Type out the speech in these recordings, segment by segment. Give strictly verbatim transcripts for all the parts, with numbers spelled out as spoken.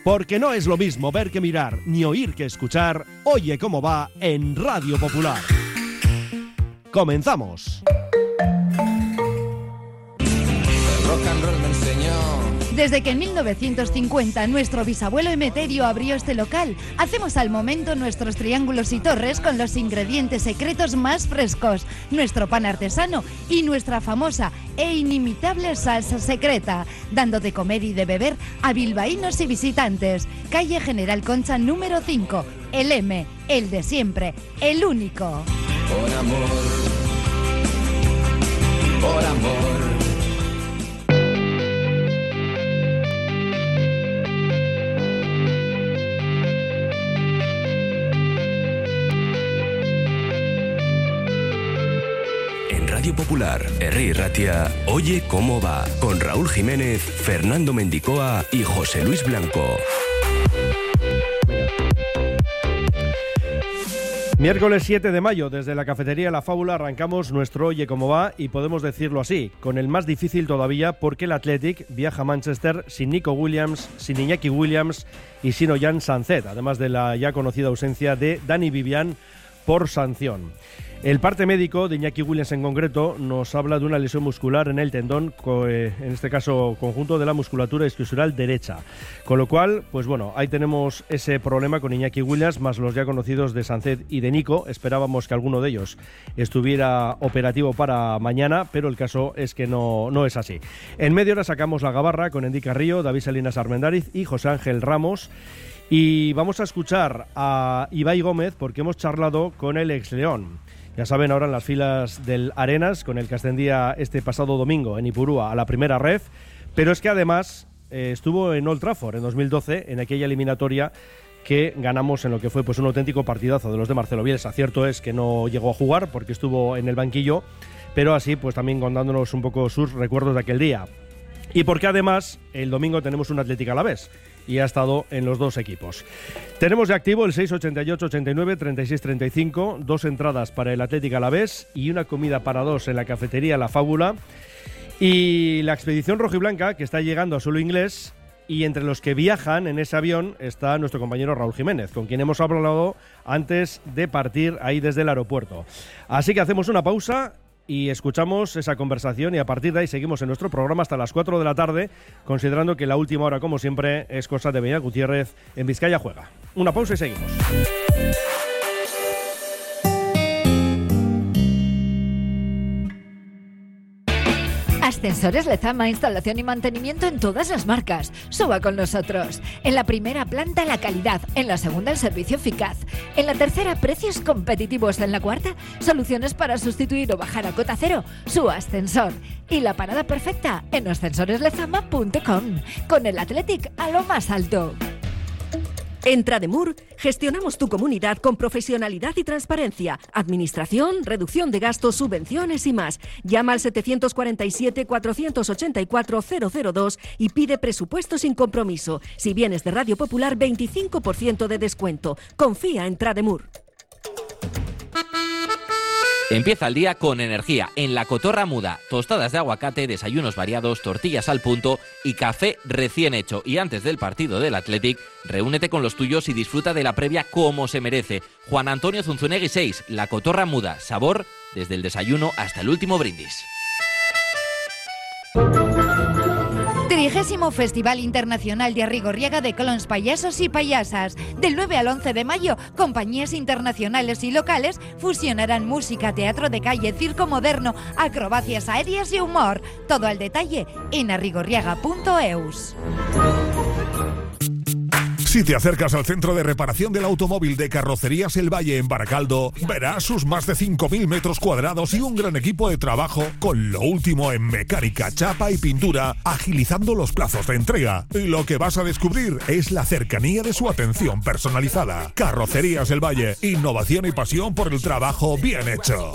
Porque no es lo mismo ver que mirar, ni oír que escuchar. Oye cómo va en Radio Popular. ¡Comenzamos! El rock and roll me enseñó. Desde que en mil novecientos cincuenta nuestro bisabuelo Emeterio abrió este local, hacemos al momento nuestros triángulos y torres con los ingredientes secretos más frescos, nuestro pan artesano y nuestra famosa e inimitable salsa secreta, dando de comer y de beber a bilbaínos y visitantes. Calle General Concha número cinco, el M, el de siempre, el único. Por amor, por amor. Radio Popular, Herri Ratia, Oye cómo va, con Raúl Jiménez, Fernando Mendicoa y José Luis Blanco. Miércoles siete de mayo, desde la cafetería La Fábula arrancamos nuestro Oye cómo va y podemos decirlo así, con el más difícil todavía porque el Athletic viaja a Manchester sin Nico Williams, sin Iñaki Williams y sin Ollán Sancet, además de la ya conocida ausencia de Dani Vivian por sanción. El parte médico de Iñaki Williams en concreto nos habla de una lesión muscular en el tendón, en este caso conjunto de la musculatura isquiosural derecha. Con lo cual, pues bueno, ahí tenemos ese problema con Iñaki Williams, más los ya conocidos de Sancet y de Nico. Esperábamos que alguno de ellos estuviera operativo para mañana, pero el caso es que no, no es así. En media hora sacamos la gabarra con Endy Carrillo, David Salinas Armendáriz y José Ángel Ramos. Y vamos a escuchar a Ibai Gómez porque hemos charlado con el ex León. Ya saben, ahora en las filas del Arenas, con el que ascendía este pasado domingo en Ipurúa a la primera ref, pero es que además eh, estuvo en Old Trafford en dos mil doce, en aquella eliminatoria que ganamos en lo que fue pues un auténtico partidazo de los de Marcelo Bielsa. Cierto es que no llegó a jugar porque estuvo en el banquillo, pero así pues también contándonos un poco sus recuerdos de aquel día. Y porque además el domingo tenemos un Athletic Alavés y ha estado en los dos equipos. Tenemos de activo el seis ochenta y ocho ochenta y nueve treinta y seis treinta y cinco, dos entradas para el Athletic Alavés y una comida para dos en la cafetería La Fábula. Y la expedición rojiblanca que está llegando a suelo inglés, y entre los que viajan en ese avión está nuestro compañero Raúl Jiménez, con quien hemos hablado antes de partir ahí desde el aeropuerto. Así que hacemos una pausa y escuchamos esa conversación y a partir de ahí seguimos en nuestro programa hasta las cuatro de la tarde, considerando que la última hora, como siempre, es cosa de Beñat Gutiérrez en Vizcaya Juega. Una pausa y seguimos. Ascensores Lezama, instalación y mantenimiento en todas las marcas. Suba con nosotros. En la primera planta la calidad, en la segunda el servicio eficaz, en la tercera precios competitivos, en la cuarta soluciones para sustituir o bajar a cota cero su ascensor. Y la parada perfecta en ascensores lezama punto com, con el Athletic a lo más alto. En Trademur gestionamos tu comunidad con profesionalidad y transparencia, administración, reducción de gastos, subvenciones y más. Llama al setecientos cuarenta y siete cuatrocientos ochenta y cuatro cero cero dos y pide presupuesto sin compromiso. Si vienes de Radio Popular, veinticinco por ciento de descuento. Confía en Trademur. Empieza el día con energía en La Cotorra Muda. Tostadas de aguacate, desayunos variados, tortillas al punto y café recién hecho. Y antes del partido del Athletic, reúnete con los tuyos y disfruta de la previa como se merece. Juan Antonio Zunzunegui seis, La Cotorra Muda. Sabor desde el desayuno hasta el último brindis. Trigésimo Festival Internacional de Arrigorriaga de Clowns, Payasos y Payasas. Del nueve al once de mayo, compañías internacionales y locales fusionarán música, teatro de calle, circo moderno, acrobacias aéreas y humor. Todo al detalle en arrigorriaga punto eus. Si te acercas al centro de reparación del automóvil de Carrocerías El Valle en Baracaldo, verás sus más de cinco mil metros cuadrados y un gran equipo de trabajo con lo último en mecánica, chapa y pintura, agilizando los plazos de entrega. Y lo que vas a descubrir es la cercanía de su atención personalizada. Carrocerías El Valle, innovación y pasión por el trabajo bien hecho.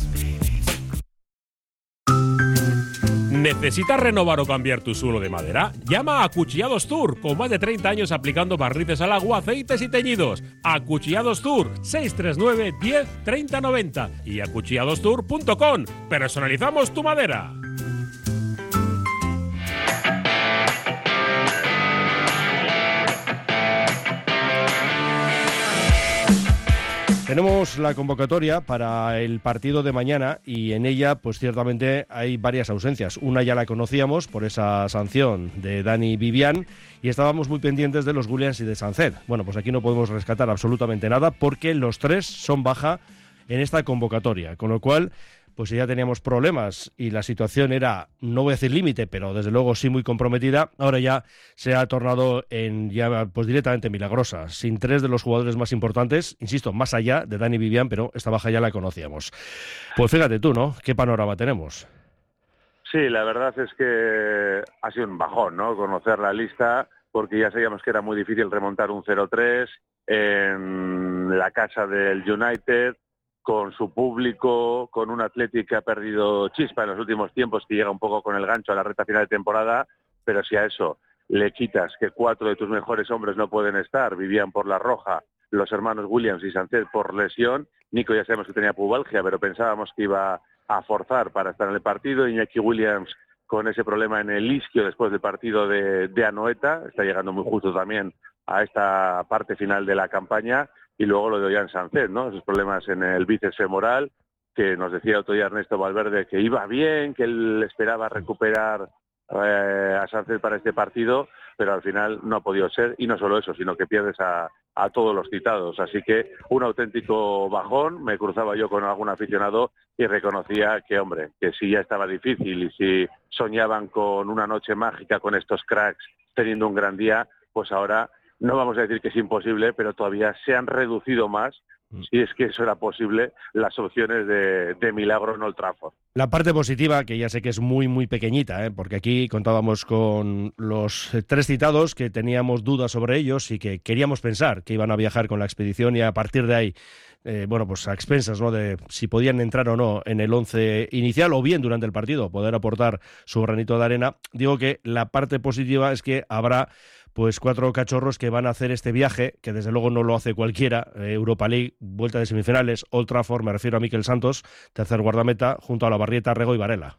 ¿Necesitas renovar o cambiar tu suelo de madera? Llama a Acuchillados Tour, con más de treinta años aplicando barnices al agua, aceites y teñidos. Acuchillados Tour, seis tres nueve, diez, treinta, noventa y acuchillados tour punto com. Personalizamos tu madera. Tenemos la convocatoria para el partido de mañana y en ella, pues ciertamente hay varias ausencias. Una ya la conocíamos por esa sanción de Dani Vivian y estábamos muy pendientes de los Williams y de Sánchez. Bueno, pues aquí no podemos rescatar absolutamente nada porque los tres son baja en esta convocatoria, con lo cual, pues si ya teníamos problemas y la situación era, no voy a decir límite, pero desde luego sí muy comprometida, ahora ya se ha tornado en ya pues directamente milagrosa, sin tres de los jugadores más importantes, insisto, más allá de Dani Vivian, pero esta baja ya la conocíamos. Pues fíjate tú, ¿no? ¿Qué panorama tenemos? Sí, la verdad es que ha sido un bajón, ¿no? Conocer la lista, porque ya sabíamos que era muy difícil remontar un cero tres en la casa del United, con su público, con un Athletic que ha perdido chispa en los últimos tiempos, que llega un poco con el gancho a la recta final de temporada, pero si a eso le quitas que cuatro de tus mejores hombres no pueden estar, vivían por la roja, los hermanos Williams y Sánchez por lesión, Nico ya sabemos que tenía pubalgia, pero pensábamos que iba a forzar para estar en el partido, Iñaki Williams con ese problema en el isquio después del partido de, de Anoeta, está llegando muy justo también a esta parte final de la campaña, y luego lo de Ollán Sánchez, ¿no? Esos problemas en el bíceps femoral, que nos decía otro día Ernesto Valverde que iba bien, que él esperaba recuperar eh, a Sánchez para este partido, pero al final no ha podido ser, y no solo eso, sino que pierdes a, a todos los citados. Así que un auténtico bajón. Me cruzaba yo con algún aficionado y reconocía que, hombre, que si ya estaba difícil y si soñaban con una noche mágica con estos cracks teniendo un gran día, pues ahora no vamos a decir que es imposible, pero todavía se han reducido más, si es que eso era posible, las opciones de, de milagro en Old Trafford. La parte positiva, que ya sé que es muy, muy pequeñita, ¿eh? Porque aquí contábamos con los tres citados, que teníamos dudas sobre ellos y que queríamos pensar que iban a viajar con la expedición y a partir de ahí, eh, bueno, pues a expensas, ¿no?, de si podían entrar o no en el once inicial o bien durante el partido poder aportar su granito de arena. Digo que la parte positiva es que habrá pues cuatro cachorros que van a hacer este viaje, que desde luego no lo hace cualquiera, eh, Europa League, vuelta de semifinales, Old Trafford, me refiero a Mikel Santos, tercer guardameta, junto a Olavarrieta, Rego y Varela.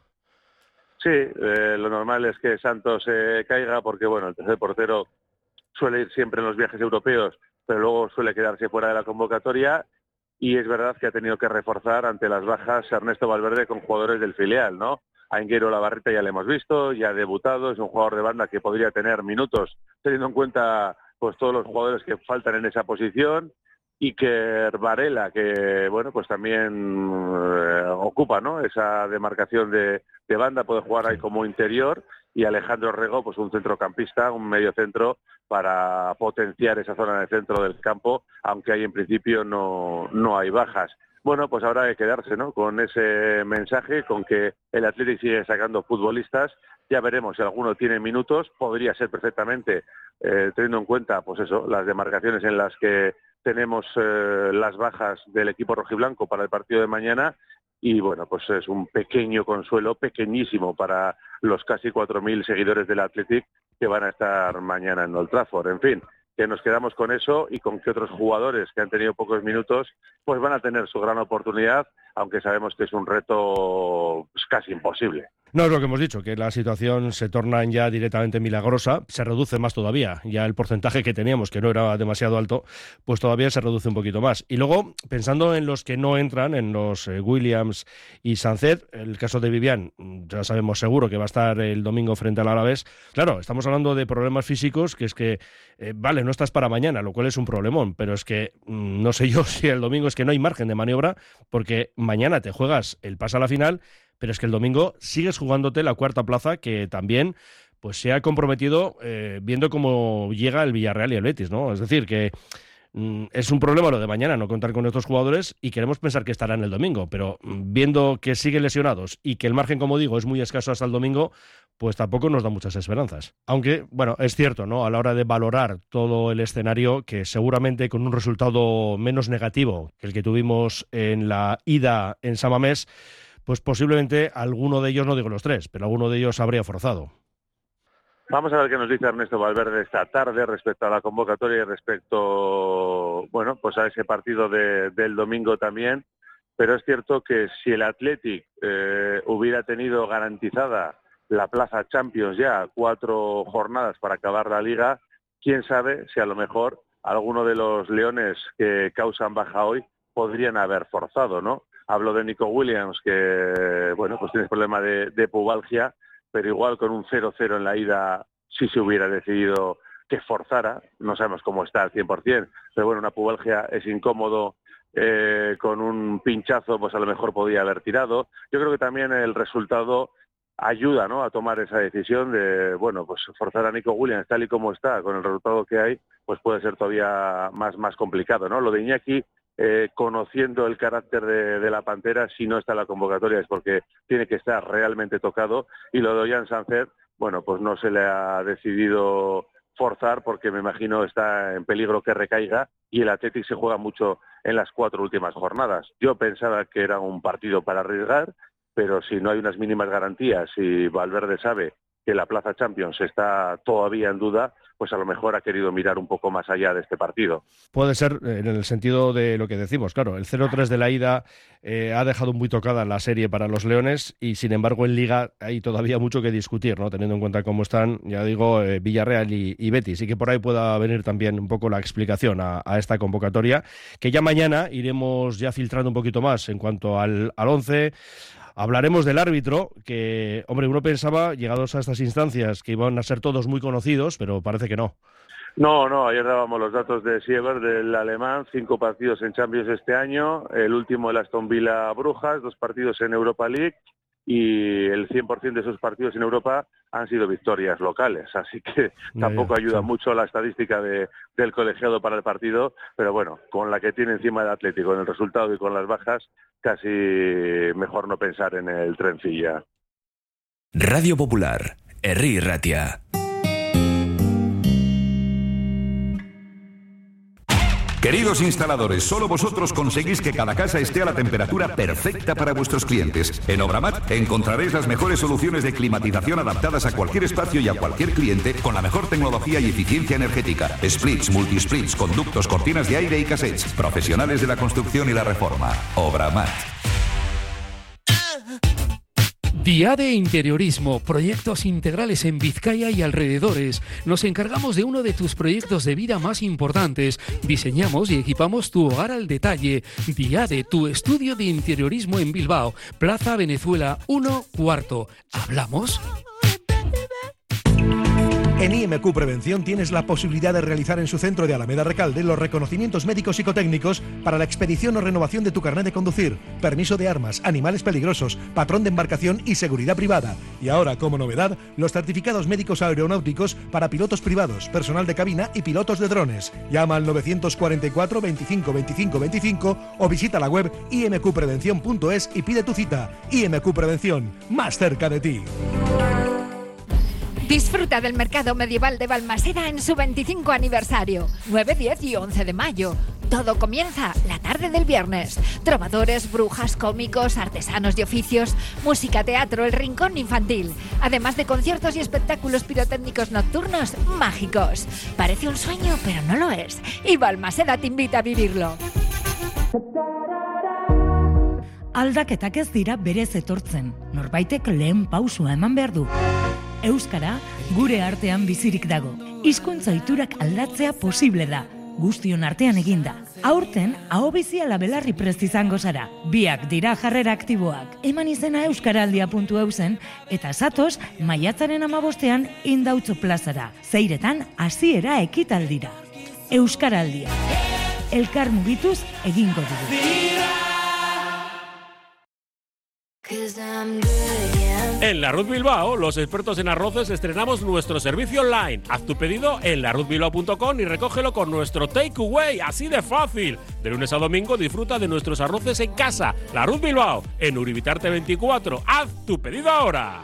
Sí, eh, lo normal es que Santos eh, caiga porque, bueno, el tercer portero suele ir siempre en los viajes europeos, pero luego suele quedarse fuera de la convocatoria, y es verdad que ha tenido que reforzar ante las bajas Ernesto Valverde con jugadores del filial, ¿no? A Inguero Olavarrieta ya le hemos visto, ya ha debutado, es un jugador de banda que podría tener minutos, teniendo en cuenta pues todos los jugadores que faltan en esa posición, y que Varela, que bueno, pues también eh, ocupa, ¿no?, esa demarcación de, de banda, puede jugar ahí como interior, y Alejandro Rego, pues un centrocampista, un mediocentro para potenciar esa zona de centro del campo, aunque ahí en principio no, no hay bajas. Bueno, pues habrá que quedarse, ¿no?, con ese mensaje, con que el Athletic sigue sacando futbolistas. Ya veremos si alguno tiene minutos, podría ser perfectamente, eh, teniendo en cuenta, pues eso, las demarcaciones en las que tenemos eh, las bajas del equipo rojiblanco para el partido de mañana, y bueno, pues es un pequeño consuelo, pequeñísimo, para los casi cuatro mil seguidores del Athletic que van a estar mañana en Old Trafford. En fin, que nos quedamos con eso y con que otros jugadores que han tenido pocos minutos pues van a tener su gran oportunidad, aunque sabemos que es un reto pues, casi imposible. No es lo que hemos dicho, que la situación se torna ya directamente milagrosa, se reduce más todavía, ya el porcentaje que teníamos, que no era demasiado alto, pues todavía se reduce un poquito más. Y luego, pensando en los que no entran, en los eh, Williams y Sánchez, el caso de Vivian, ya sabemos seguro que va a estar el domingo frente al Alavés. Claro, estamos hablando de problemas físicos, que es que, eh, vale, no estás para mañana, lo cual es un problemón, pero es que mmm, no sé yo si el domingo es que no hay margen de maniobra, porque mañana te juegas el pase a la final, pero es que el domingo sigues jugándote la cuarta plaza, que también pues se ha comprometido eh, viendo cómo llega el Villarreal y el Betis, ¿no? Es decir, que mm, es un problema lo de mañana no contar con estos jugadores y queremos pensar que estarán el domingo, pero mm, viendo que siguen lesionados y que el margen, como digo, es muy escaso hasta el domingo, pues tampoco nos da muchas esperanzas. Aunque, bueno, es cierto, ¿no?, a la hora de valorar todo el escenario, que seguramente con un resultado menos negativo que el que tuvimos en la ida en San Mamés, pues posiblemente alguno de ellos, no digo los tres, pero alguno de ellos habría forzado. Vamos a ver qué nos dice Ernesto Valverde esta tarde respecto a la convocatoria y respecto, bueno, pues a ese partido de, del domingo también. Pero es cierto que si el Athletic eh, hubiera tenido garantizada la plaza Champions ya cuatro jornadas para acabar la Liga, quién sabe si a lo mejor alguno de los leones que causan baja hoy podrían haber forzado, ¿no? Hablo de Nico Williams, que, bueno, pues tiene problema de, de pubalgia, pero igual con un cero cero en la ida sí se hubiera decidido que forzara. No sabemos cómo está al cien por ciento, pero bueno, una pubalgia es incómodo. Eh, con un pinchazo, pues a lo mejor podía haber tirado. Yo creo que también el resultado ayuda, ¿no?, a tomar esa decisión de, bueno, pues forzar a Nico Williams tal y como está, con el resultado que hay, pues puede ser todavía más, más complicado, ¿no? Lo de Iñaki, eh, conociendo el carácter de, de la Pantera, si no está en la convocatoria es porque tiene que estar realmente tocado, y lo de Ollán Sánchez, bueno, pues no se le ha decidido forzar porque me imagino está en peligro que recaiga, y el Athletic se juega mucho en las cuatro últimas jornadas. Yo pensaba que era un partido para arriesgar, pero si no hay unas mínimas garantías y Valverde sabe que la plaza Champions está todavía en duda, pues a lo mejor ha querido mirar un poco más allá de este partido. Puede ser en el sentido de lo que decimos, claro, el cero tres de la ida eh, ha dejado muy tocada la serie para los Leones, y sin embargo en Liga hay todavía mucho que discutir, ¿no?, teniendo en cuenta cómo están, ya digo, eh, Villarreal y, y Betis, y que por ahí pueda venir también un poco la explicación a, a esta convocatoria, que ya mañana iremos ya filtrando un poquito más en cuanto al, al once. Hablaremos del árbitro, que, hombre, uno pensaba, llegados a estas instancias, que iban a ser todos muy conocidos, pero parece que no. No, no, ayer dábamos los datos de Siever, del alemán, cinco partidos en Champions este año, el último el Aston Villa Brujas, dos partidos en Europa League, y el cien por ciento de esos partidos en Europa han sido victorias locales, así que tampoco ayuda mucho la estadística de, del colegiado para el partido, pero bueno, con la que tiene encima el Atlético, en el resultado y con las bajas, casi mejor no pensar en el trencilla. Radio Popular, Herri Ratia. Queridos instaladores, solo vosotros conseguís que cada casa esté a la temperatura perfecta para vuestros clientes. En Obramat encontraréis las mejores soluciones de climatización adaptadas a cualquier espacio y a cualquier cliente con la mejor tecnología y eficiencia energética. Splits, multisplits, conductos, cortinas de aire y cassettes. Profesionales de la construcción y la reforma. Obramat. Diade Interiorismo, proyectos integrales en Vizcaya y alrededores. Nos encargamos de uno de tus proyectos de vida más importantes. Diseñamos y equipamos tu hogar al detalle. Diade, tu estudio de interiorismo en Bilbao, Plaza Venezuela uno, cuarto. ¿Hablamos? En I M Q Prevención tienes la posibilidad de realizar en su centro de Alameda Recalde los reconocimientos médicos psicotécnicos para la expedición o renovación de tu carnet de conducir, permiso de armas, animales peligrosos, patrón de embarcación y seguridad privada. Y ahora, como novedad, los certificados médicos aeronáuticos para pilotos privados, personal de cabina y pilotos de drones. Llama al novecientos cuarenta y cuatro, veinticinco, veinticinco, veinticinco o visita la web i m q prevención punto es y pide tu cita. I M Q Prevención, más cerca de ti. Disfruta del mercado medieval de Balmaseda en su veinticinco aniversario, nueve, diez y once de mayo. Todo comienza la tarde del viernes. Trovadores, brujas, cómicos, artesanos y oficios, música, teatro, el rincón infantil. Además de conciertos y espectáculos pirotécnicos nocturnos mágicos. Parece un sueño, pero no lo es. Y Balmaseda te invita a vivirlo. Aldaketak ez dira berez etortzen. Norbaitek lehen pausua eman behar du. Euskara gure artean bizirik dago. Hizkuntza ohiturak aldatzea posible da. Guztion artean eginda. Aurten, ahobizi ala belarri prest izango zara. Biak dira jarrera aktiboak. Eman izena euskaraldia puntu eu zen, eta zatoz, maiatzaren amabostean Indautxo plazara. Zeiretan, hasiera ekitaldira. Euskaraldia. Elkar mugituz egingo dugu. En La Ruz Bilbao, los expertos en arroces estrenamos nuestro servicio online. Haz tu pedido en la ruz bilbao punto com y recógelo con nuestro takeaway, así de fácil. De lunes a domingo disfruta de nuestros arroces en casa. La Ruz Bilbao, en Uribitarte veinticuatro. Haz tu pedido ahora.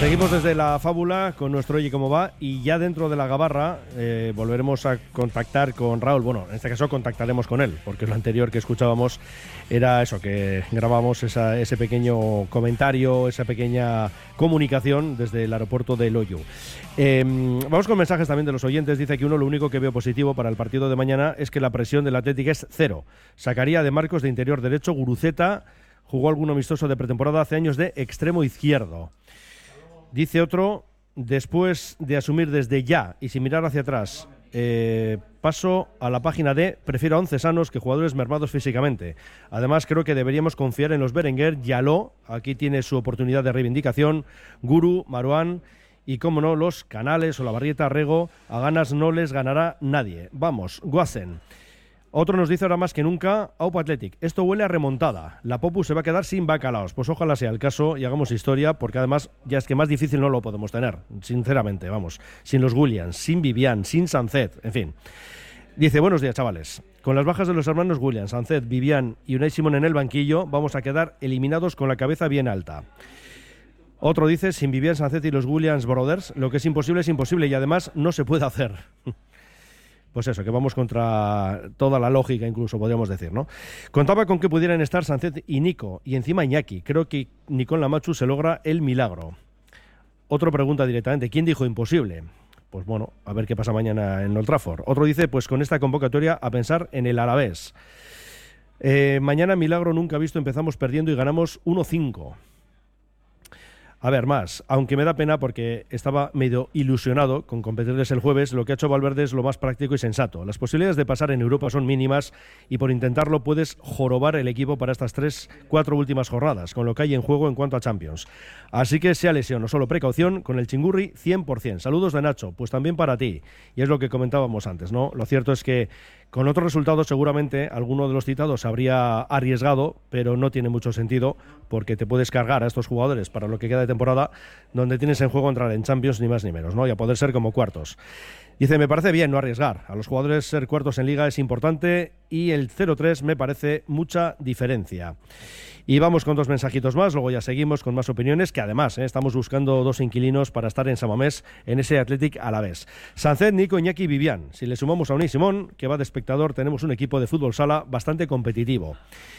Seguimos desde la fábula con nuestro Oye Cómo Va, y ya dentro de la gabarra eh, volveremos a contactar con Raúl. Bueno, en este caso contactaremos con él, porque lo anterior que escuchábamos era eso, que grabamos esa, ese pequeño comentario, esa pequeña comunicación desde el aeropuerto de Loiu. Eh, vamos con mensajes también de los oyentes. Dice que uno, lo único que veo positivo para el partido de mañana es que la presión del Athletic es cero. Sacaría de Marcos de interior derecho, Guruceta jugó algún amistoso de pretemporada hace años de extremo izquierdo. Dice otro, después de asumir desde ya y sin mirar hacia atrás, eh, paso a la página D, prefiero a once sanos que jugadores mermados físicamente. Además, creo que deberíamos confiar en los Berenguer, Yaló, aquí tiene su oportunidad de reivindicación, Guru, Marouane y, cómo no, los Canales o la Barrieta, Rego. A ganas no les ganará nadie. Vamos, Guazen. Otro nos dice ahora más que nunca, Aupa Athletic, esto huele a remontada, la Popu se va a quedar sin bacalaos. Pues ojalá sea el caso y hagamos historia, porque además ya es que más difícil no lo podemos tener, sinceramente, vamos, sin los Williams, sin Vivian, sin Sancet, en fin. Dice, buenos días, chavales. Con las bajas de los hermanos Williams, Sancet, Vivian y Unai Simón en el banquillo, vamos a quedar eliminados con la cabeza bien alta. Otro dice, sin Vivian, Sancet y los Williams Brothers, lo que es imposible es imposible y además no se puede hacer. Pues eso, que vamos contra toda la lógica, incluso podríamos decir, ¿no? Contaba con que pudieran estar Sancet y Nico, y encima Iñaki. Creo que ni con la Machu se logra el milagro. Otro pregunta directamente, ¿quién dijo imposible? Pues bueno, a ver qué pasa mañana en Old Trafford. Otro dice, pues con esta convocatoria a pensar en el Alavés. Eh, mañana milagro nunca visto, empezamos perdiendo y ganamos uno cinco. A ver, más, aunque me da pena porque estaba medio ilusionado con competirles el jueves, lo que ha hecho Valverde es lo más práctico y sensato. Las posibilidades de pasar en Europa son mínimas y por intentarlo puedes jorobar el equipo para estas tres, cuatro últimas jornadas, con lo que hay en juego en cuanto a Champions. Así que sea lesión o solo precaución, con el Chingurri cien por ciento. Saludos de Nacho, pues también para ti. Y es lo que comentábamos antes, ¿no? Lo cierto es que con otros resultados seguramente alguno de los citados habría arriesgado, pero no tiene mucho sentido porque te puedes cargar a estos jugadores para lo que queda de temporada, donde tienes en juego entrar en Champions ni más ni menos, ¿no? Y a poder ser como cuartos. Dice, me parece bien no arriesgar. A los jugadores ser cuartos en Liga es importante y el cero tres me parece mucha diferencia. Y vamos con dos mensajitos más, luego ya seguimos con más opiniones, que además ¿eh? estamos buscando dos inquilinos para estar en San Mamés, en ese Athletic Alavés. Sancet, Nico, Iñaki y Vivian. Si le sumamos a Unai Simón, que va de espectador, tenemos un equipo de fútbol sala bastante competitivo.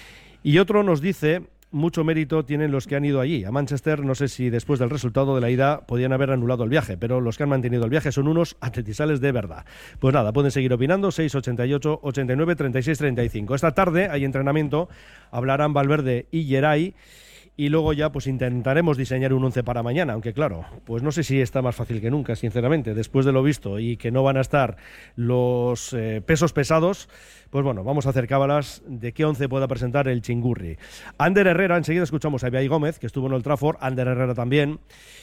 Y otro nos dice, mucho mérito tienen los que han ido allí. A Manchester, no sé si después del resultado de la ida podían haber anulado el viaje, pero los que han mantenido el viaje son unos atletisales de verdad. Pues nada, pueden seguir opinando, seis ochenta y ocho, ochenta y nueve, treinta y seis, treinta y cinco. Esta tarde hay entrenamiento, hablarán Valverde y Geray, y luego ya pues intentaremos diseñar un once para mañana, aunque claro, pues no sé si está más fácil que nunca, sinceramente, después de lo visto y que no van a estar los eh, pesos pesados. Pues bueno, vamos a hacer cábalas de qué once pueda presentar el Chingurri. Ander Herrera, enseguida escuchamos a Ibai Gómez, que estuvo en Old Trafford, Ander Herrera también,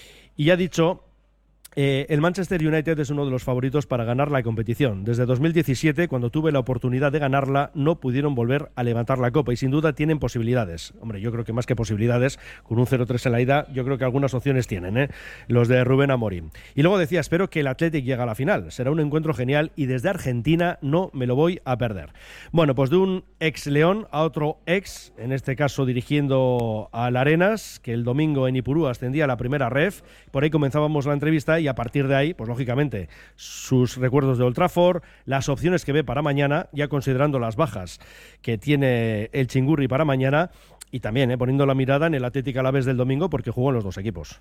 y ha dicho... Eh, el Manchester United es uno de los favoritos para ganar la competición. Desde dos mil diecisiete, cuando tuve la oportunidad de ganarla, no pudieron volver a levantar la copa y sin duda tienen posibilidades. Hombre, yo creo que más que posibilidades, con un cero tres en la ida, yo creo que algunas opciones tienen, ¿eh? Los de Rubén Amorim. Y luego decía, espero que el Athletic llegue a la final. Será un encuentro genial y desde Argentina no me lo voy a perder. Bueno, pues de un ex León a otro ex, en este caso dirigiendo al Arenas, que el domingo en Ipurú ascendía a la primera ref. Por ahí comenzábamos la entrevista y a partir de ahí, pues lógicamente, sus recuerdos de Old Trafford, las opciones que ve para mañana, ya considerando las bajas que tiene el Chingurri para mañana, y también eh, poniendo la mirada en el Athletic Alavés del domingo, porque jugó en los dos equipos.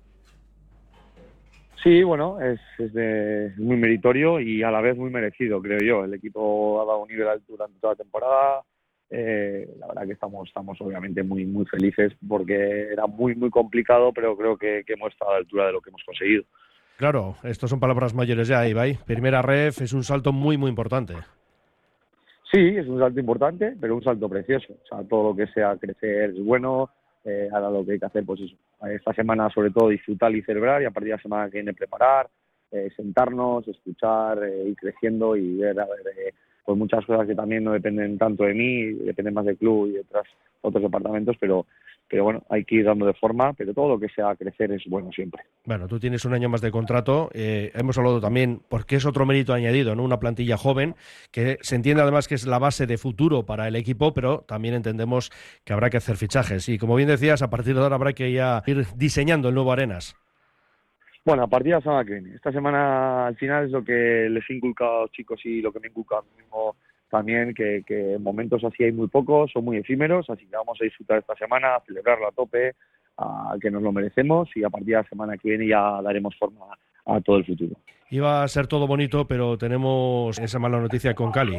Sí, bueno, es, es, de, es muy meritorio y a la vez muy merecido, creo yo. El equipo ha dado un nivel alto durante toda la temporada. Eh, la verdad que estamos, estamos obviamente muy, muy felices porque era muy, muy complicado, pero creo que, que hemos estado a la altura de lo que hemos conseguido. Claro, estos son palabras mayores ya, Ibai. Primera ref es un salto muy, muy importante. Sí, es un salto importante, pero un salto precioso. O sea, todo lo que sea crecer es bueno. Eh, ahora lo que hay que hacer, pues eso. Esta semana, sobre todo, disfrutar y celebrar, y a partir de la semana que viene preparar, eh, sentarnos, escuchar, eh, ir creciendo y ver, a ver, eh, pues muchas cosas que también no dependen tanto de mí, dependen más del club y de otras, otros departamentos, pero... Pero bueno, hay que ir dando de forma, pero todo lo que sea crecer es bueno siempre. Bueno, tú tienes un año más de contrato. Eh, hemos hablado también, porque es otro mérito añadido, ¿no? Una plantilla joven, que se entiende además que es la base de futuro para el equipo, pero también entendemos que habrá que hacer fichajes. Y como bien decías, a partir de ahora habrá que ya ir diseñando el nuevo Arenas. Bueno, a partir de la semana que viene. Esta semana al final es lo que les he inculcado a los chicos y lo que me inculca a mí mismo también, que, que momentos así hay muy pocos, son muy efímeros, así que vamos a disfrutar esta semana, a celebrarlo a tope, a que nos lo merecemos, y a partir de la semana que viene ya daremos forma a todo el futuro. Iba a ser todo bonito, pero tenemos esa mala noticia con Cali.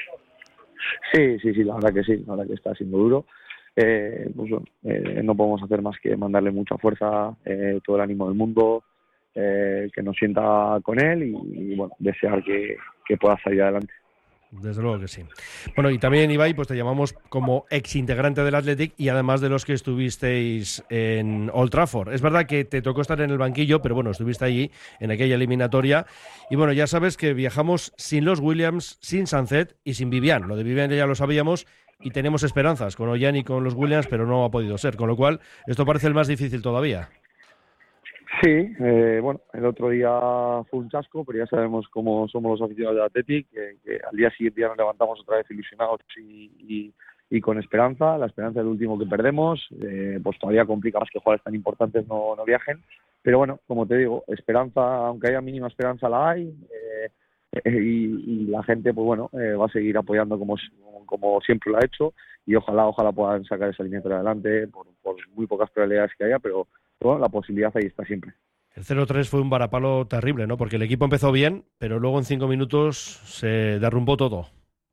Sí, sí, sí, la verdad que sí, la verdad que está siendo duro. Eh, pues bueno, eh, no podemos hacer más que mandarle mucha fuerza, eh, todo el ánimo del mundo, eh, que nos sienta con él y, y bueno, desear que, que pueda salir adelante. Desde luego que sí. Bueno, y también, Ibai, pues te llamamos como ex integrante del Athletic y además de los que estuvisteis en Old Trafford. Es verdad que te tocó estar en el banquillo, pero bueno, estuviste allí en aquella eliminatoria. Y bueno, ya sabes que viajamos sin los Williams, sin Sancet y sin Vivian. Lo de Vivian ya lo sabíamos y tenemos esperanzas con Ollán y con los Williams, pero no ha podido ser. Con lo cual, esto parece el más difícil todavía. Sí, eh, bueno, el otro día fue un chasco, pero ya sabemos cómo somos los aficionados del Athletic, que, que al día siguiente ya nos levantamos otra vez ilusionados y, y, y con esperanza. La esperanza es lo último que perdemos, eh, pues todavía complica más que jugadores tan importantes no, no viajen, pero bueno, como te digo, esperanza, aunque haya mínima esperanza la hay, eh, eh, y, y la gente pues bueno, eh, va a seguir apoyando como, como siempre lo ha hecho, y ojalá, ojalá puedan sacar esa línea para adelante, por, por muy pocas probabilidades que haya, pero bueno, la posibilidad ahí está siempre. El cero tres fue un varapalo terrible, ¿no? Porque el equipo empezó bien, pero luego en cinco minutos se derrumbó todo.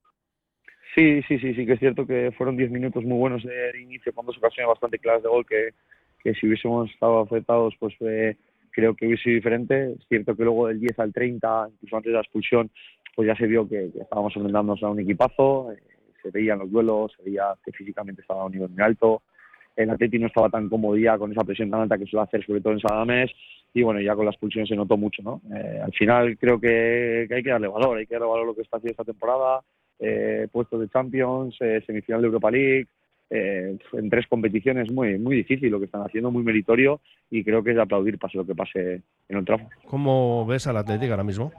Sí, sí, sí, sí que es cierto que fueron diez minutos muy buenos de inicio, con dos ocasiones bastante claras de gol que, que si hubiésemos estado afectados, pues eh, creo que hubiese sido diferente. Es cierto que luego del diez al treinta, incluso antes de la expulsión, pues ya se vio que, que estábamos enfrentándonos a un equipazo, eh, se veían los duelos, se veía que físicamente estaba a un nivel muy alto. El Atleti no estaba tan cómodo ya con esa presión tan alta que suele hacer, sobre todo en Sadamés, y bueno, ya con la expulsión se notó mucho, ¿no? Eh, al final creo que, que hay que darle valor, hay que darle valor a lo que está haciendo esta temporada, eh, puestos de Champions, eh, semifinal de Europa League, eh, en tres competiciones muy muy difícil lo que están haciendo, muy meritorio, y creo que es de aplaudir pase lo que pase en el Trafford. ¿Cómo ves al Athletic ahora mismo?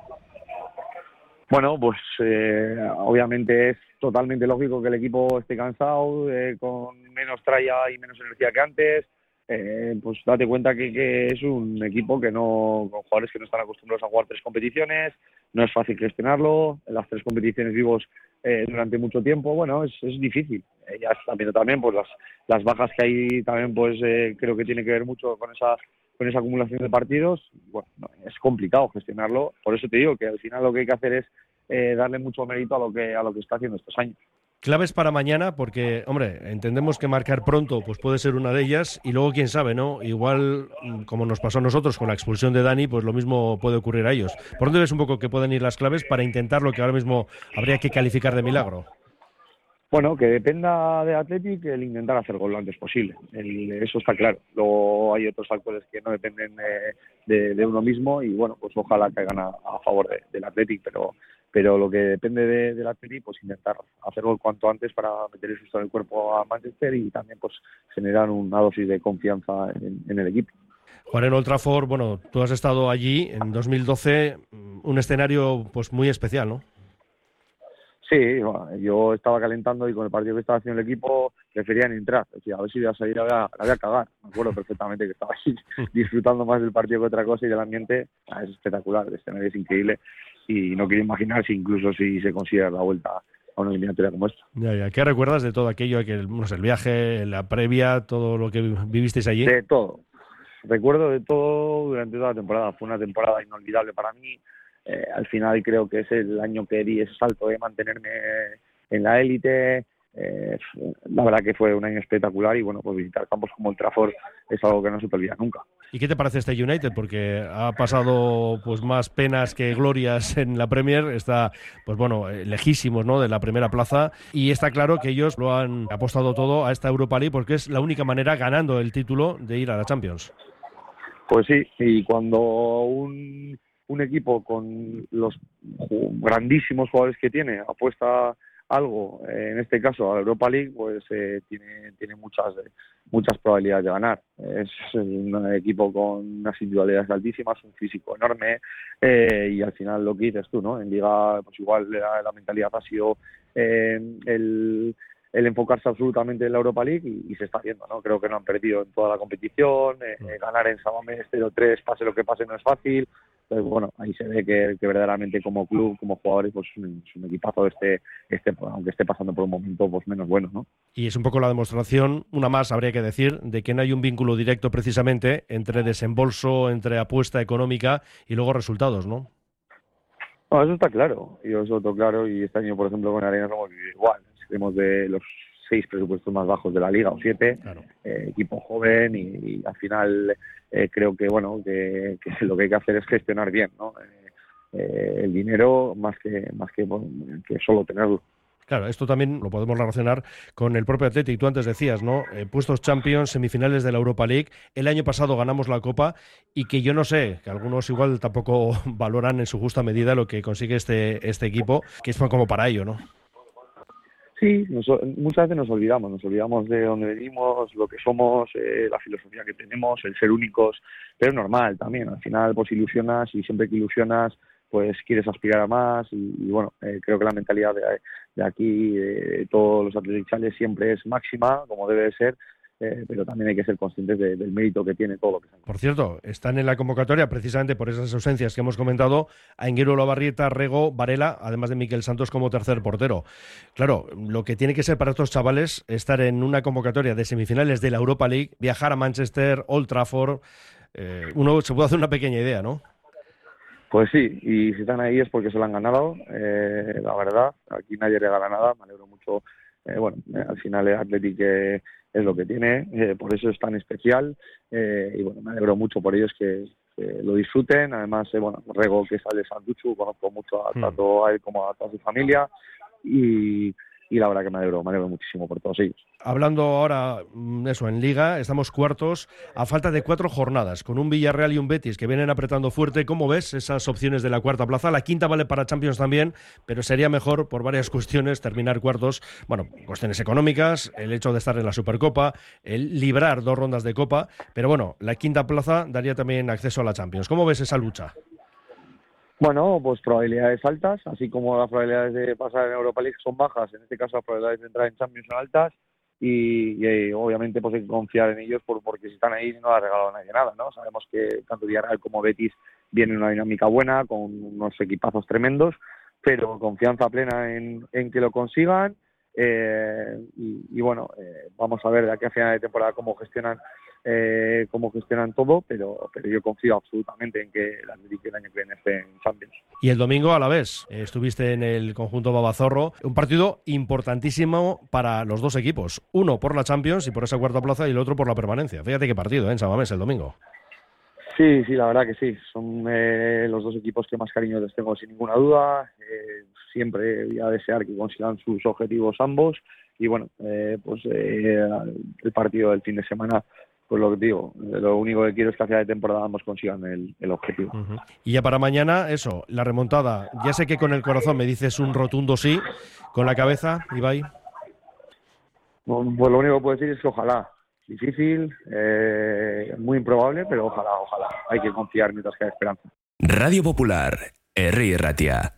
Bueno, pues eh, obviamente es totalmente lógico que el equipo esté cansado, eh, con menos tralla y menos energía que antes. Eh, pues date cuenta que, que es un equipo que no, con jugadores que no están acostumbrados a jugar tres competiciones, no es fácil gestionarlo, las tres competiciones vivos eh, durante mucho tiempo, bueno, es, es difícil. Eh, ya está viendo también pues las, las bajas que hay también, pues eh, creo que tiene que ver mucho con esa con esa acumulación de partidos. Bueno, no, es complicado gestionarlo, por eso te digo que al final lo que hay que hacer es eh, darle mucho mérito a lo que a lo que está haciendo estos años. Claves para mañana, porque, hombre, entendemos que marcar pronto pues puede ser una de ellas, y luego, quién sabe, ¿no? Igual, como nos pasó a nosotros con la expulsión de Dani, pues lo mismo puede ocurrir a ellos. ¿Por dónde ves un poco que pueden ir las claves para intentar lo que ahora mismo habría que calificar de milagro? Bueno, que dependa de Athletic el intentar hacer gol lo antes posible. El, eso está claro. Luego hay otros factores que no dependen de, de, de uno mismo, y bueno, pues ojalá caigan a, a favor de, del Athletic, pero pero lo que depende de, del Athletic, pues intentar hacer gol cuanto antes para meter el susto en el cuerpo a Manchester y también pues generar una dosis de confianza en, en el equipo. Juan, en Old Trafford, bueno, tú has estado allí en dos mil doce, un escenario pues muy especial, ¿no? Sí, bueno, yo estaba calentando y con el partido que estaba haciendo el equipo preferían entrar. Decía, a ver si iba a salir, la voy a, la voy a cagar. Me acuerdo perfectamente que estaba ahí disfrutando más del partido que otra cosa, y del ambiente. Ah, es espectacular, el escenario es increíble, y no quiero imaginar si incluso si se considera la vuelta a una eliminatoria como esta. Ya, ya. ¿Qué recuerdas de todo aquello, que, no sé, el viaje, la previa, todo lo que vivisteis allí? De todo. Recuerdo de todo durante toda la temporada. Fue una temporada inolvidable para mí. Eh, al final creo que es el año que di ese salto de mantenerme en la élite. Eh, la verdad que fue un año espectacular, y bueno, pues visitar campos como el Trafford es algo que no se te olvida nunca. ¿Y qué te parece este United? Porque ha pasado pues más penas que glorias en la Premier, está pues bueno, lejísimos, ¿no?, de la primera plaza, y está claro que ellos lo han apostado todo a esta Europa League porque es la única manera, ganando el título, de ir a la Champions. Pues sí, y cuando un un equipo con los grandísimos jugadores que tiene apuesta algo, eh, en este caso a la Europa League, pues eh, tiene tiene muchas muchas probabilidades de ganar. Es un equipo con unas individualidades altísimas, un físico enorme, eh, y al final lo que dices tú, ¿no? En Liga, pues igual la, la mentalidad ha sido eh, el el enfocarse absolutamente en la Europa League y, y se está viendo, ¿no? Creo que no han perdido en toda la competición, eh, eh, ganar en San Mamés cero tres, pase lo que pase, no es fácil. Entonces, bueno, ahí se ve que, que verdaderamente como club, como jugadores, pues es un, es un equipazo este, este, aunque esté pasando por un momento pues menos bueno, ¿no? Y es un poco la demostración, una más habría que decir, de que no hay un vínculo directo precisamente entre desembolso, entre apuesta económica y luego resultados, ¿no? No, eso está claro, y eso está claro, y este año, por ejemplo, con Arenas hemos vivido igual. Tenemos de los seis presupuestos más bajos de la liga, o siete, claro. eh, equipo joven, y, y al final eh, creo que, bueno, que, que lo que hay que hacer es gestionar bien, ¿no? Eh, eh, el dinero más que, más que, bueno, que solo tenerlo. Claro, esto también lo podemos relacionar con el propio Athletic. Tú antes decías, ¿no? Eh, puestos Champions, semifinales de la Europa League. El año pasado ganamos la Copa y que yo no sé, que algunos igual tampoco valoran en su justa medida lo que consigue este, este equipo, que es como para ello, ¿no? Sí, nos, muchas veces nos olvidamos, nos olvidamos de dónde venimos, lo que somos, eh, la filosofía que tenemos, el ser únicos, pero es normal también. Al final pues ilusionas y siempre que ilusionas pues quieres aspirar a más y, y bueno, eh, creo que la mentalidad de, de aquí, de todos los atleticales siempre es máxima, como debe de ser, eh, pero también hay que ser conscientes de, del mérito que tiene todo lo que se. Por cierto, están en la convocatoria precisamente por esas ausencias que hemos comentado, Ainguero Olavarrieta, Rego, Varela, además de Miquel Santos como tercer portero. Claro, lo que tiene que ser para estos chavales estar en una convocatoria de semifinales de la Europa League, viajar a Manchester, Old Trafford, eh, uno se puede hacer una pequeña idea, ¿no? Pues sí, y si están ahí es porque se lo han ganado, eh, la verdad, aquí nadie regala nada, me alegro mucho, eh, bueno, eh, al final el Athletic eh, es lo que tiene, eh, por eso es tan especial, eh, y bueno, me alegro mucho por ellos que, que lo disfruten, además, eh, bueno, Rego, que sale de Santuchu, conozco mucho a, tanto a él como a toda su familia, y... y la verdad que me alegro, me alegro muchísimo por todos ellos. Hablando ahora, eso, en Liga, estamos cuartos a falta de cuatro jornadas, con un Villarreal y un Betis que vienen apretando fuerte. ¿Cómo ves esas opciones de la cuarta plaza? La quinta vale para Champions también, pero sería mejor, por varias cuestiones, terminar cuartos. Bueno, cuestiones económicas, el hecho de estar en la Supercopa, el librar dos rondas de Copa, pero bueno, la quinta plaza daría también acceso a la Champions. ¿Cómo ves esa lucha? Bueno, pues probabilidades altas, así como las probabilidades de pasar en Europa League son bajas, en este caso las probabilidades de entrar en Champions son altas y, y obviamente pues hay que confiar en ellos por, porque si están ahí no le ha regalado a nadie nada, ¿no? Sabemos que tanto Villarreal como Betis vienen en una dinámica buena, con unos equipazos tremendos, pero confianza plena en, en que lo consigan eh, y, y bueno, eh, vamos a ver de aquí a final de temporada cómo gestionan Eh, cómo gestionan todo, pero pero yo confío absolutamente en que la Atlético el año que viene esté en Champions. Y el domingo a la vez, eh, estuviste en el conjunto Babazorro, un partido importantísimo para los dos equipos, uno por la Champions y por esa cuarta plaza y el otro por la permanencia. Fíjate qué partido, ¿eh? En San Mamés el domingo. Sí, sí, la verdad que sí, son eh, los dos equipos que más cariño les tengo sin ninguna duda, eh, siempre voy a desear que consigan sus objetivos ambos y bueno, eh, pues eh, el partido del fin de semana, pues lo que digo, lo único que quiero es que a final de temporada ambos consigan el, el objetivo. Uh-huh. Y ya para mañana, eso, la remontada. Ya sé que con el corazón me dices un rotundo sí, con la cabeza, Ibai. Bueno, pues lo único que puedo decir es que ojalá. Difícil, eh, muy improbable, pero ojalá, ojalá. Hay que confiar mientras que hay esperanza. Radio Popular, Herri Ratia.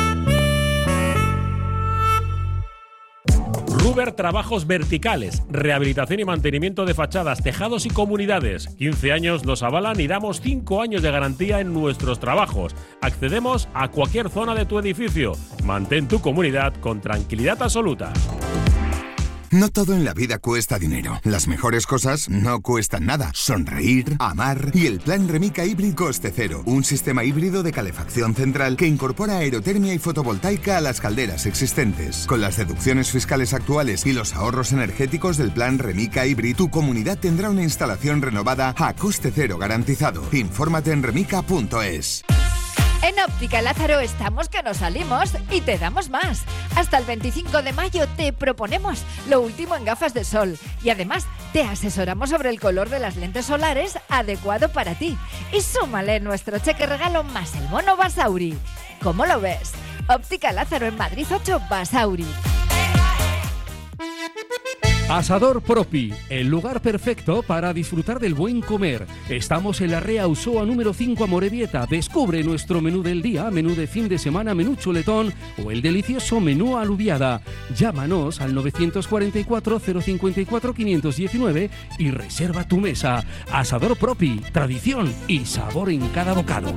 Ruber Trabajos Verticales, rehabilitación y mantenimiento de fachadas, tejados y comunidades. quince años nos avalan y damos cinco años de garantía en nuestros trabajos. Accedemos a cualquier zona de tu edificio. Mantén tu comunidad con tranquilidad absoluta. No todo en la vida cuesta dinero. Las mejores cosas no cuestan nada. Sonreír, amar y el plan Remica Hybrid Coste Cero. Un sistema híbrido de calefacción central que incorpora aerotermia y fotovoltaica a las calderas existentes. Con las deducciones fiscales actuales y los ahorros energéticos del plan Remica Hybrid, tu comunidad tendrá una instalación renovada a coste cero garantizado. Infórmate en remica punto es. En Óptica Lázaro estamos que nos salimos y te damos más. Hasta el veinticinco de mayo te proponemos lo último en gafas de sol y además te asesoramos sobre el color de las lentes solares adecuado para ti. Y súmale nuestro cheque regalo más el bono Basauri. ¿Cómo lo ves? Óptica Lázaro en Madrid ocho Basauri. Asador Propi, el lugar perfecto para disfrutar del buen comer. Estamos en la Rea Ausoa número cinco, Amorebieta. Descubre nuestro menú del día, menú de fin de semana, menú chuletón o el delicioso menú alubiada. Llámanos al novecientos cuarenta y cuatro, cero cincuenta y cuatro, quinientos diecinueve y reserva tu mesa. Asador Propi, tradición y sabor en cada bocado.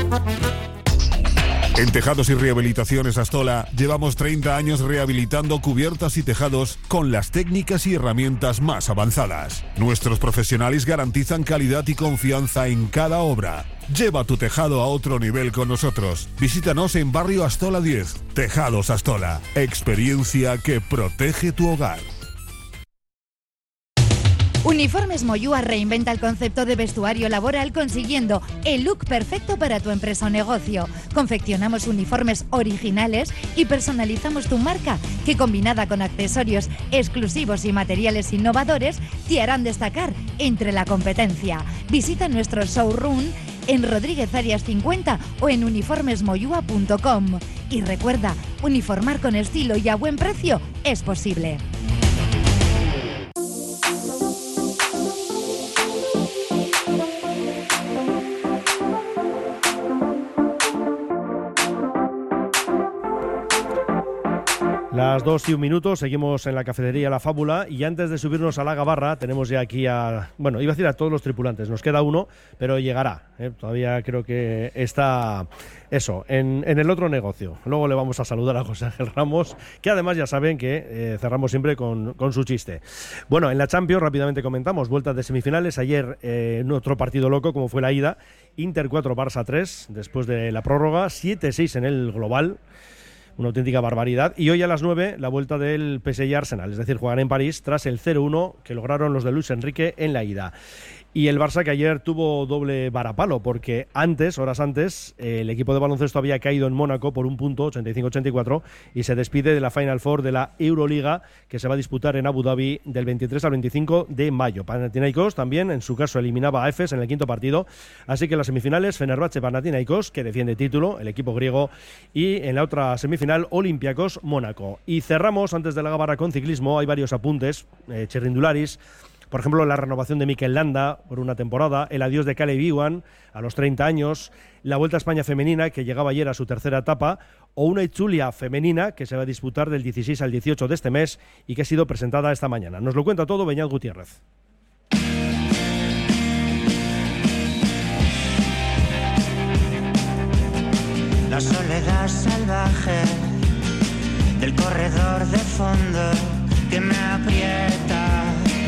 En Tejados y Rehabilitaciones Astola llevamos treinta años rehabilitando cubiertas y tejados con las técnicas y herramientas más avanzadas. Nuestros profesionales garantizan calidad y confianza en cada obra. Lleva tu tejado a otro nivel con nosotros. Visítanos en Barrio Astola diez. Tejados Astola. Experiencia que protege tu hogar. Uniformes Moyúa reinventa el concepto de vestuario laboral consiguiendo el look perfecto para tu empresa o negocio. Confeccionamos uniformes originales y personalizamos tu marca, que combinada con accesorios exclusivos y materiales innovadores te harán destacar entre la competencia. Visita nuestro showroom en Rodríguez Arias cincuenta o en uniformes moyúa punto com. Y recuerda, uniformar con estilo y a buen precio es posible. Las dos y un minuto, seguimos en la cafetería La Fábula y antes de subirnos a la gabarra tenemos ya aquí a, bueno, iba a decir a todos los tripulantes, nos queda uno, pero llegará, ¿eh? Todavía creo que está, eso, en, en el otro negocio. Luego le vamos a saludar a José Ángel Ramos, que además ya saben que eh, cerramos siempre con, con su chiste. Bueno, en la Champions rápidamente comentamos, vueltas de semifinales, ayer eh, en otro partido loco como fue la ida, Inter cuatro, Barça tres, después de la prórroga, siete seis en el global. Una auténtica barbaridad. Y hoy a las nueve, la vuelta del P S G Arsenal, es decir, juegan en París tras el cero uno que lograron los de Luis Enrique en la ida. Y el Barça, que ayer tuvo doble varapalo, porque antes, horas antes, el equipo de baloncesto había caído en Mónaco por un punto, ochenta y cinco a ochenta y cuatro, y se despide de la Final Four de la Euroliga, que se va a disputar en Abu Dhabi del veintitrés al veinticinco de mayo. Panathinaikos también, en su caso, eliminaba a Efes en el quinto partido. Así que en las semifinales, Fenerbahce-Panathinaikos, que defiende título, el equipo griego, y en la otra semifinal, Olympiacos-Mónaco. Y cerramos, antes de la gabarra, con ciclismo. Hay varios apuntes, eh, chirrindularis. Por ejemplo, la renovación de Mikel Landa por una temporada, el adiós de Caleb Ewan a los treinta años, la Vuelta a España femenina, que llegaba ayer a su tercera etapa, o una Itzulia femenina que se va a disputar del dieciséis al dieciocho de este mes y que ha sido presentada esta mañana. Nos lo cuenta todo Beñat Gutiérrez. La soledad salvaje del corredor de fondo que me aprieta.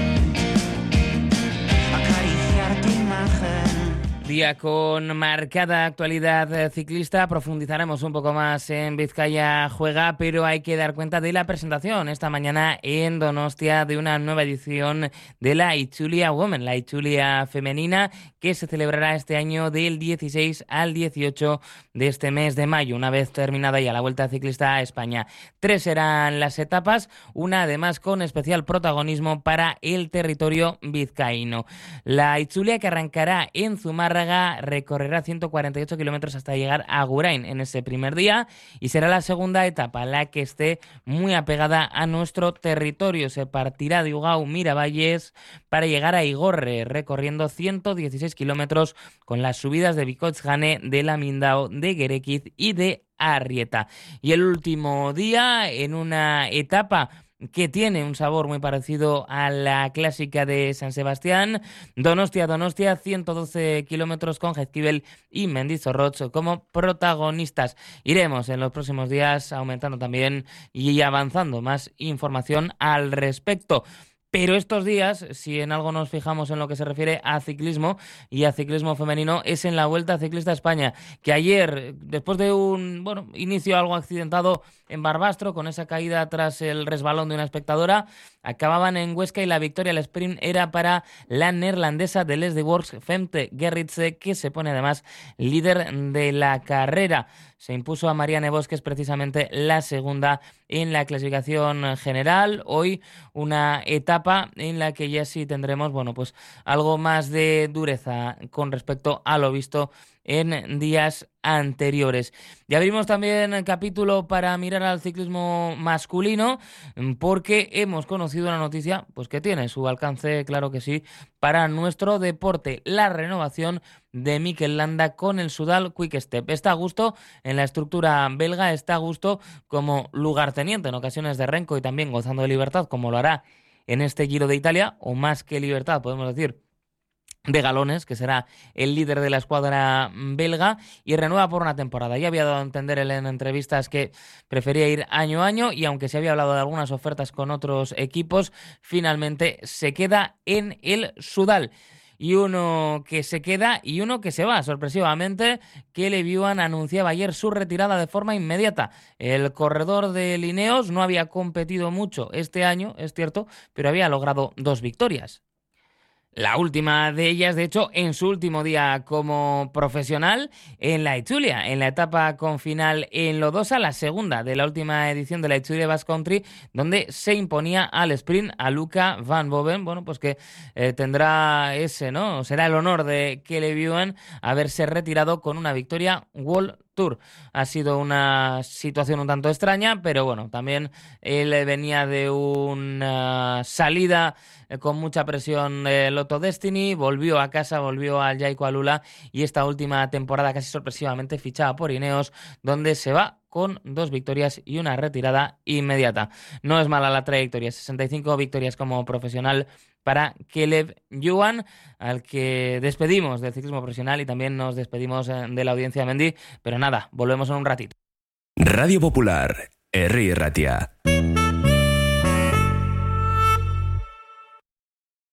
Acariciar tu imagen. Día con marcada actualidad ciclista, profundizaremos un poco más en Vizcaya Juega, pero hay que dar cuenta de la presentación esta mañana en Donostia de una nueva edición de la Itzulia Women, la Itzulia femenina, que se celebrará este año del dieciséis al dieciocho de este mes de mayo, una vez terminada ya la Vuelta Ciclista a España. Tres serán las etapas, una además con especial protagonismo para el territorio vizcaíno. La Itzulia, que arrancará en Zumárraga, recorrerá ciento cuarenta y ocho kilómetros hasta llegar a Agurain en ese primer día y será la segunda etapa la que esté muy apegada a nuestro territorio. Se partirá de Ugao Miravalles para llegar a Igorre, recorriendo ciento dieciséis kilómetros con las subidas de Bikotzjane, de la Mindao, de Gerekiz y de Arrieta. Y el último día, en una etapa que tiene un sabor muy parecido a la clásica de San Sebastián, Donostia, Donostia, ciento doce kilómetros con Jaizkibel y Mendizorrotz como protagonistas. Iremos en los próximos días aumentando también y avanzando más información al respecto. Pero estos días, si en algo nos fijamos en lo que se refiere a ciclismo y a ciclismo femenino, es en la Vuelta Ciclista a España, que ayer, después de un bueno inicio algo accidentado en Barbastro, con esa caída tras el resbalón de una espectadora, acababan en Huesca y la victoria al sprint era para la neerlandesa de Les de Works, Femke Gerritsen, que se pone además líder de la carrera. Se impuso a Marianne Vos, que es precisamente la segunda en la clasificación general. Hoy una etapa en la que ya sí tendremos bueno pues algo más de dureza con respecto a lo visto en días anteriores. Y abrimos también el capítulo para mirar al ciclismo masculino, porque hemos conocido una noticia pues que tiene su alcance, claro que sí, para nuestro deporte: la renovación de Mikel Landa con el Soudal Quick Step. Está a gusto en la estructura belga, está a gusto como lugarteniente en ocasiones de Renko y también gozando de libertad, como lo hará en este Giro de Italia, o más que libertad, podemos decir, de galones, que será el líder de la escuadra belga, y renueva por una temporada. Ya había dado a entender él en entrevistas que prefería ir año a año, y aunque se había hablado de algunas ofertas con otros equipos, finalmente se queda en el Soudal. Y uno que se queda y uno que se va, sorpresivamente. Caleb Ewan anunciaba ayer su retirada de forma inmediata. El corredor de Ineos no había competido mucho este año, es cierto, pero había logrado dos victorias. La última de ellas, de hecho, en su último día como profesional en la Etxulia, en la etapa con final en Lodosa, la segunda de la última edición de la Etxulia Basque Country, donde se imponía al sprint a Luca Van Boven. Bueno, pues que eh, tendrá ese, ¿no? Será el honor de Caleb Ewan haberse retirado con una victoria World Tour. Ha sido una situación un tanto extraña, pero bueno, también él venía de una salida con mucha presión el Lotto Destiny, volvió a casa, volvió al Jayco Alula, y esta última temporada casi sorpresivamente fichada por Ineos, donde se va con dos victorias y una retirada inmediata. No es mala la trayectoria, sesenta y cinco victorias como profesional para Caleb Ewan, al que despedimos del ciclismo profesional y también nos despedimos de la audiencia de Mendy, pero nada, volvemos en un ratito. Radio Popular, Herri Ratia.